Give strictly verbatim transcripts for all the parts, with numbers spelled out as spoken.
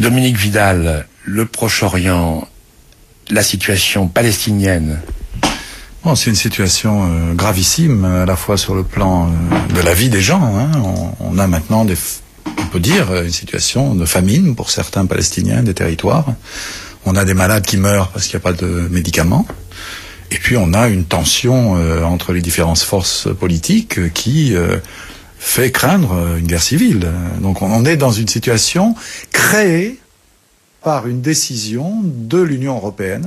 Dominique Vidal, le Proche-Orient, la situation palestinienne. Bon, c'est une situation euh, gravissime, à la fois sur le plan euh, de la vie des gens. Hein. On, on a maintenant, des, on peut dire, une situation de famine pour certains Palestiniens des territoires. On a des malades qui meurent parce qu'il n'y a pas de médicaments. Et puis on a une tension euh, entre les différentes forces politiques euh, qui euh, fait craindre une guerre civile. Donc on est dans une situation créée par une décision de l'Union européenne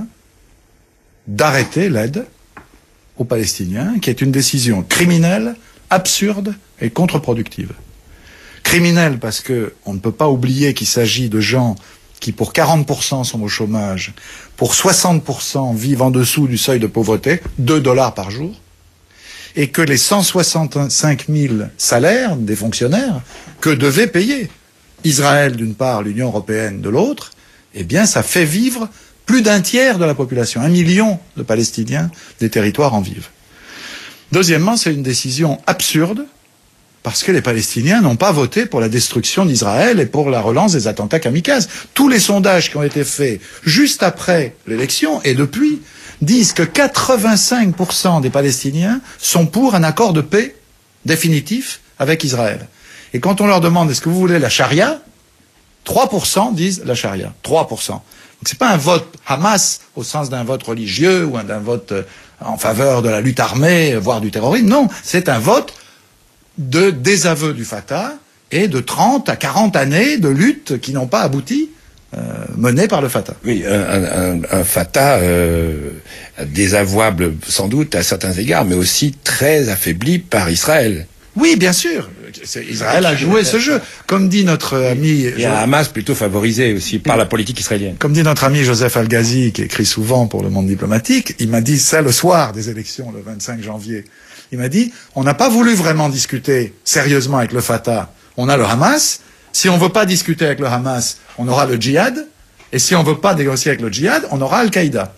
d'arrêter l'aide aux Palestiniens, qui est une décision criminelle, absurde et contre-productive. Criminelle parce que on ne peut pas oublier qu'il s'agit de gens qui pour quarante pour cent sont au chômage, pour soixante pour cent vivent en dessous du seuil de pauvreté, deux dollars par jour, et que les cent soixante-cinq mille salaires des fonctionnaires que devait payer Israël d'une part, l'Union européenne de l'autre, eh bien ça fait vivre plus d'un tiers de la population, un million de Palestiniens des territoires en vivent. Deuxièmement, c'est une décision absurde, parce que les Palestiniens n'ont pas voté pour la destruction d'Israël et pour la relance des attentats kamikazes. Tous les sondages qui ont été faits juste après l'élection et depuis disent que quatre-vingt-cinq pour cent des Palestiniens sont pour un accord de paix définitif avec Israël. Et quand on leur demande est-ce que vous voulez la charia, trois pour cent disent la charia. trois pour cent. Donc c'est pas un vote Hamas au sens d'un vote religieux ou d'un vote en faveur de la lutte armée, voire du terrorisme. Non, c'est un vote de désaveu du Fatah et de trente à quarante années de lutte qui n'ont pas abouti, euh, menées par le Fatah. Oui, un, un, un Fatah euh, désavouable sans doute à certains égards, mais aussi très affaibli par Israël. Oui, bien sûr. Israël a joué ce jeu. Comme dit notre ami... Et un Hamas plutôt favorisé aussi par la politique israélienne. Comme dit notre ami Joseph Al-Ghazi, qui écrit souvent pour le Monde diplomatique, il m'a dit ça le soir des élections, le vingt-cinq janvier. Il m'a dit, on n'a pas voulu vraiment discuter sérieusement avec le Fatah. On a le Hamas. Si on veut pas discuter avec le Hamas, on aura le djihad. Et si on veut pas négocier avec le djihad, on aura Al-Qaïda.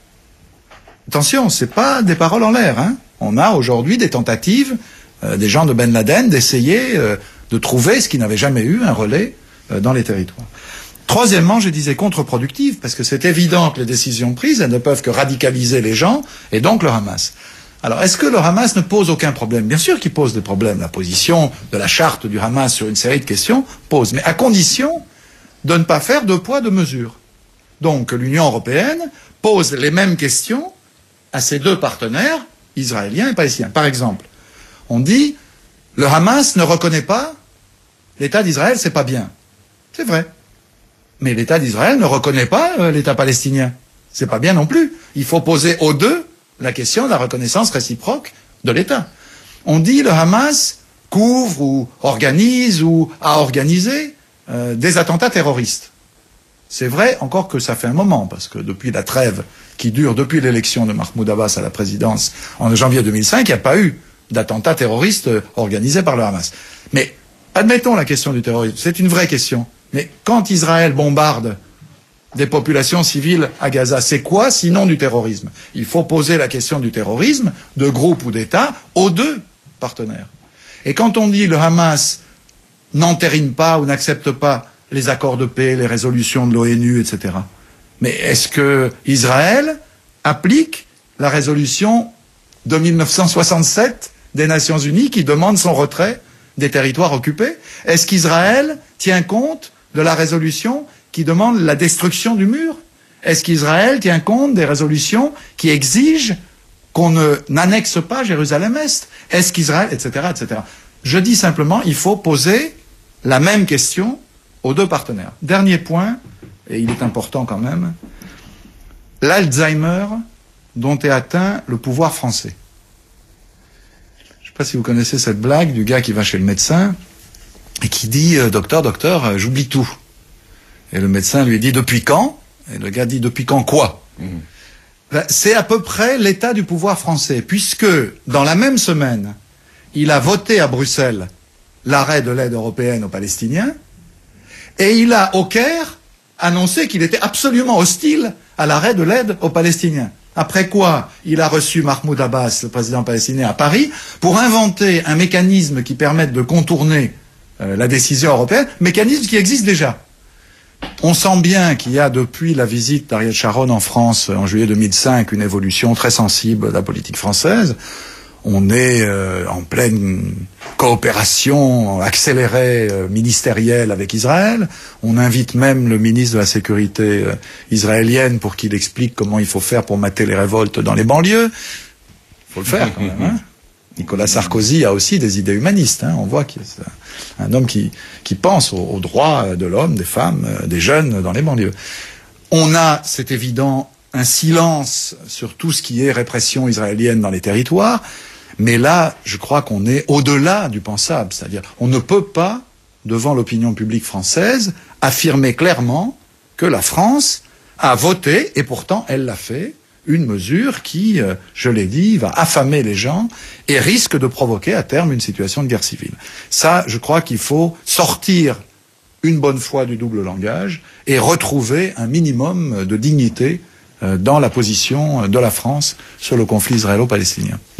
Attention, c'est pas des paroles en l'air, hein. On a aujourd'hui des tentatives, euh, des gens de Ben Laden, d'essayer euh, de trouver ce qui n'avait jamais eu un relais euh, dans les territoires. Troisièmement, je disais contre-productive, parce que c'est évident que les décisions prises, elles ne peuvent que radicaliser les gens, et donc le Hamas. Alors, est-ce que le Hamas ne pose aucun problème? Bien sûr qu'il pose des problèmes. La position de la charte du Hamas sur une série de questions pose, mais à condition de ne pas faire deux poids, deux mesures. Donc, l'Union européenne pose les mêmes questions à ses deux partenaires, israéliens et palestiniens. Par exemple, on dit, le Hamas ne reconnaît pas l'État d'Israël, c'est pas bien. C'est vrai. Mais l'État d'Israël ne reconnaît pas euh, l'État palestinien. C'est pas bien non plus. Il faut poser aux deux la question de la reconnaissance réciproque de l'État. On dit le Hamas couvre ou organise ou a organisé euh, des attentats terroristes. C'est vrai, encore que ça fait un moment, parce que depuis la trêve qui dure depuis l'élection de Mahmoud Abbas à la présidence en janvier deux mille cinq, il n'y a pas eu d'attentats terroristes organisés par le Hamas. Mais admettons la question du terrorisme, c'est une vraie question. Mais quand Israël bombarde des populations civiles à Gaza, c'est quoi sinon du terrorisme? Il faut poser la question du terrorisme, de groupe ou d'État, aux deux partenaires. Et quand on dit le Hamas n'entérine pas ou n'accepte pas les accords de paix, les résolutions de l'ONU, et cetera. Mais est-ce que Israël applique la résolution de mille neuf cent soixante-sept des Nations Unies qui demande son retrait des territoires occupés? Est-ce qu'Israël tient compte de la résolution qui demande la destruction du mur? Est-ce qu'Israël tient compte des résolutions qui exigent qu'on ne n'annexe pas Jérusalem-Est? Est-ce qu'Israël, et cetera, et cetera. Je dis simplement, il faut poser la même question aux deux partenaires. Dernier point, et il est important quand même, l'Alzheimer dont est atteint le pouvoir français. Je ne sais pas si vous connaissez cette blague du gars qui va chez le médecin et qui dit euh, « Docteur, docteur, euh, j'oublie tout ». Et le médecin lui dit « Depuis quand ?» Et le gars dit « Depuis quand quoi ?» mmh. C'est à peu près l'état du pouvoir français, puisque dans la même semaine, il a voté à Bruxelles l'arrêt de l'aide européenne aux Palestiniens, et il a, au Caire, annoncé qu'il était absolument hostile à l'arrêt de l'aide aux Palestiniens. Après quoi, il a reçu Mahmoud Abbas, le président palestinien, à Paris, pour inventer un mécanisme qui permette de contourner euh, la décision européenne, mécanisme qui existe déjà. On sent bien qu'il y a depuis la visite d'Ariel Sharon en France en juillet deux mille cinq une évolution très sensible de la politique française. On est euh, en pleine coopération accélérée euh, ministérielle avec Israël. On invite même le ministre de la Sécurité euh, israélienne pour qu'il explique comment il faut faire pour mater les révoltes dans les banlieues. Il faut le faire quand même. Hein. Nicolas Sarkozy a aussi des idées humanistes. Hein. On voit qu'il c'est un homme qui, qui pense aux, aux droits de l'homme, des femmes, des jeunes dans les banlieues. On a, c'est évident, un silence sur tout ce qui est répression israélienne dans les territoires. Mais là, je crois qu'on est au-delà du pensable. C'est-à-dire, on ne peut pas, devant l'opinion publique française, affirmer clairement que la France a voté, et pourtant elle l'a fait, une mesure qui, euh, je l'ai dit, va affamer les gens et risque de provoquer à terme une situation de guerre civile. Ça, je crois qu'il faut sortir une bonne fois du double langage et retrouver un minimum de dignité euh, dans la position de la France sur le conflit israélo-palestinien.